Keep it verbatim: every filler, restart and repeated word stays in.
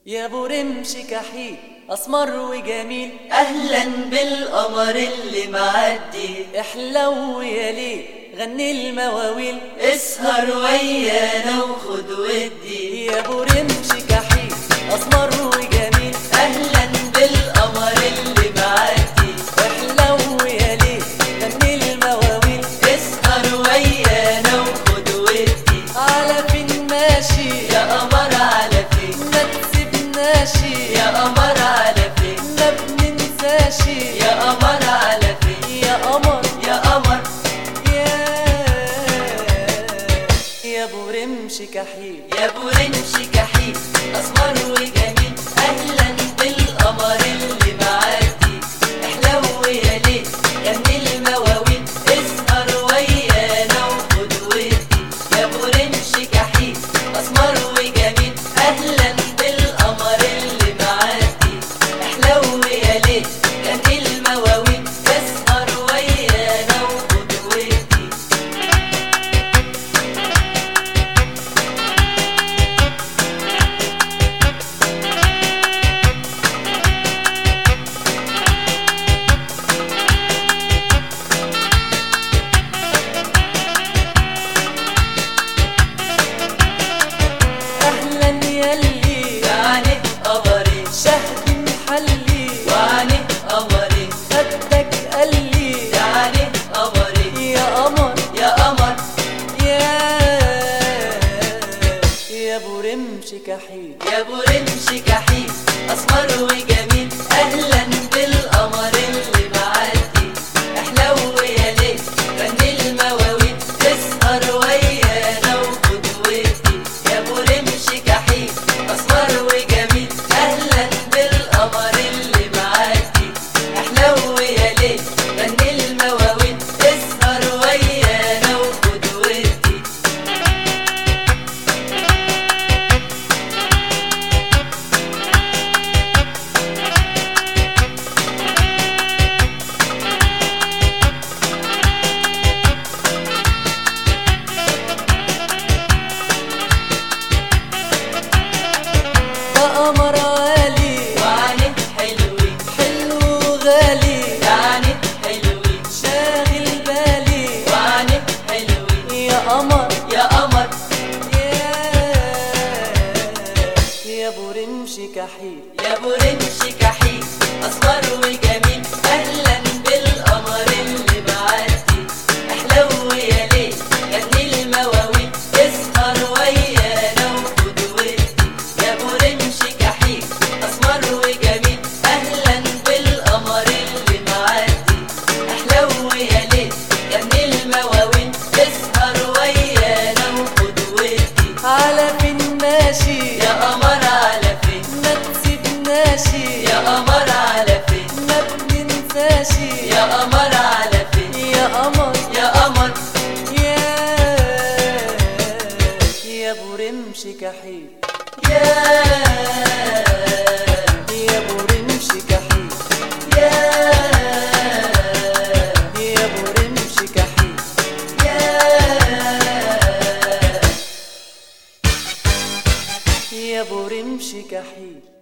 يا ابو رمش كحيل اسمر وجميل، اهلا بالقمر اللي معدي، احلو يا ليل غني المواويل، اسهر ويانا وخد ودي. يا ابو رمش كحيل اسمر وجميل، اهلا بالقمر اللي معدي، احلو يا ليل غني المواويل، اسهر ويانا وخد ودي. على فين ماشي يا قمر على فين، ما تسيبناشي يا قمر على فين، ما بننساشي يا قمر على فين، يا قمر يا قمر. يا يا ابو رمش كحيل، يا ابو رمش كحيل اسمر وجميل، اهلا بالقمر اللي معدي، احلو يا ليل غني المواويل، اسهر ويانا وخد ودي. يا ابو رمش كحيل اسمر وجميل، اهلا بالقمر اللي معدي، احلو يا ليل غني المواويل، اسهر ويانا وخد ودي. وعنك قمري شهد محلي وعنك قمري، خدك قلي وعنك قمري، يا قمر يا قمر. يا يا ابو رمش كحيل، يا ابو رمش كحيل اسمر وجميل، اهلا بالقمر اللي معدي، احلو يا ليل غني المواويل، تسهر ويانا وخد ودي. يا ابو رمش كحيل اسمر وجميل، اهلا بالقمر اللي معدي، احلو يا ليل غني المواويل، تسهر ويانا وخد ودي. قمر عالي وعنك حلوين، حلو غالي، وعنك حلوين، شاغل بالي وعنك حلوين، يا قمر يا قمر. يا يا ابو رمش كحيل، يا ابو رمش كحيل اسمر وجميل، اهلا بالقمر اللي معدي، احلو يا ليل غني المواويل، اسهر ويانا وخد ودي. يا ابو رمش كحيل اسمر وجميل، اهلا بالقمر اللي معدي، احلو يا ليل غني المواويل، اسهر ويانا وخد ودي. على فين ماشي يا قمر على فين، ما تسيبناشي يا قمر على فين، ما بننساشي يا قمر على فين، يا قمر يا قمر. يا يا ابو رمش كحيل، يا يا ابو رمش كحيل، يا يا ابو رمش كحيل، يا يا ابو رمش كحيل.